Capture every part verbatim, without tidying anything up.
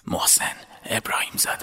محسن ابراهیم زاده.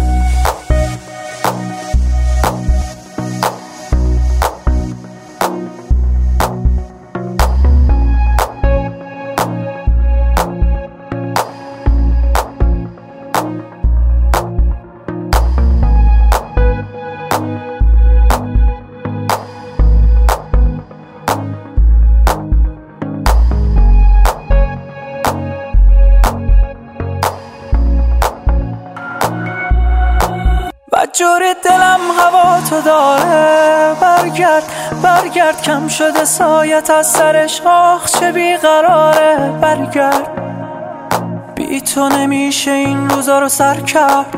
جوری دلم هوا تو داره، برگرد برگرد کم شده سایت از سرش، آخ چه بیقراره. برگرد بی تو نمیشه این روزا رو سر کرد،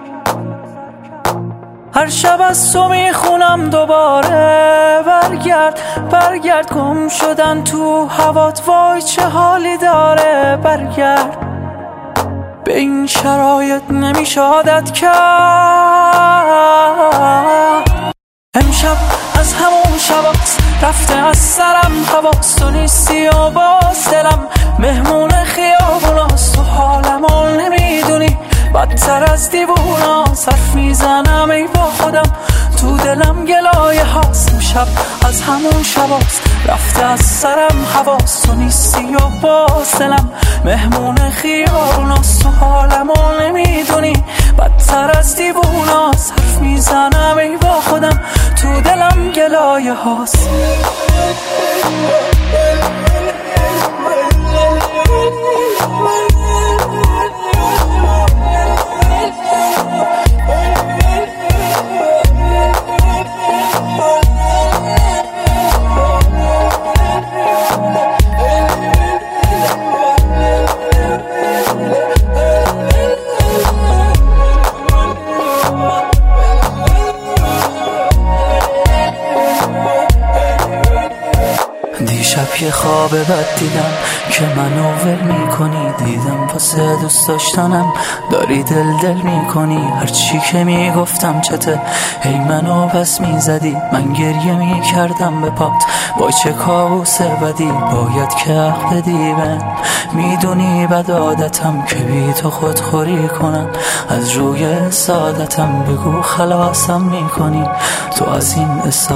هر شب از تو میخونم دوباره. برگرد برگرد گم شدن تو هوات، وای چه حالی داره. برگرد به این شرایط نمیشه عادت کرد. امشب از همون شباست رفته از سرم حواس، تو نیستی و باز دلم مهمون خیابوناست. تو حالمو نمیدونی بدتر از دیوونا، حرف میزنم ای با خودم تو دلم گلایه هاست. امشب از همون شباست رفته از سرم حواس، تو نیستی و باز دلم مهمون خیابوناست. تو حالمو نمیدونی بدتر از دیووناست، حرف میزنم ای با خودم تو دلم گلایه هاست. دیشب یه خواب بد دیدم که منو ول میکنی، دیدم واسه دوست داشتنم داری دل دل میکنی. هرچی که میگفتم چته هی منو پس میزدی، من گریه میکردم به پات وای چه کابوس بدی. باید که حق بدی من، میدونی بد عادتم که بی تو خودخوری کنم. از روی سعادتم بگو خلاصم میکنی تو از این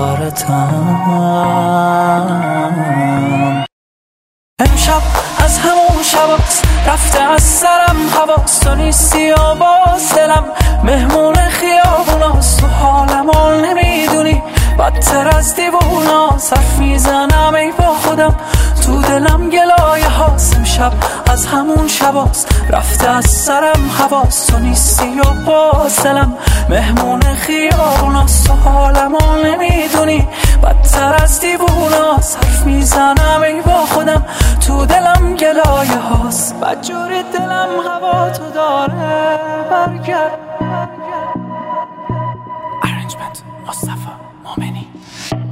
اسارتم. امشب از همون شباست رفته از سرم حواس، تو نیستی و باز دلم مهمون خیابوناست. تو حالمو نمیدونی بدتر از دیوونا، حرف میزنم ای با خودم تو دلم گلایه هاست. امشب از همون شباست رفته از سرم حواس، تو نیستی و باز دلم مهمون خیابوناست. تو حالمو نمیدونی بدتر از دیووناست، حرف میزنم ای با خودم تو دلم گلایه هاست. بدجوری دلم هوا تو داره. برگرد. ارنجمنت مصطفی مومنی.